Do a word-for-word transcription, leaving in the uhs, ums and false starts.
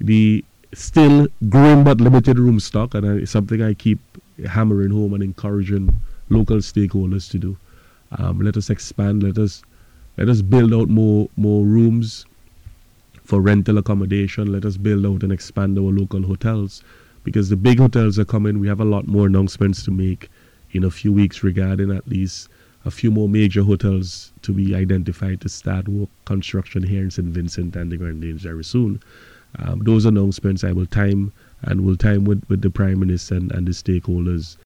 the still growing but limited room stock, and it's something I keep hammering home and encouraging local stakeholders to do. Um, let us expand. Let us let us build out more more rooms for rental accommodation. Let us build out and expand our local hotels, because the big hotels are coming. We have a lot more announcements to make in a few weeks regarding at least a few more major hotels to be identified to start work construction here in Saint Vincent and the Grenadines very soon. Um, those announcements I will time and will time with, with the Prime Minister and, and the stakeholders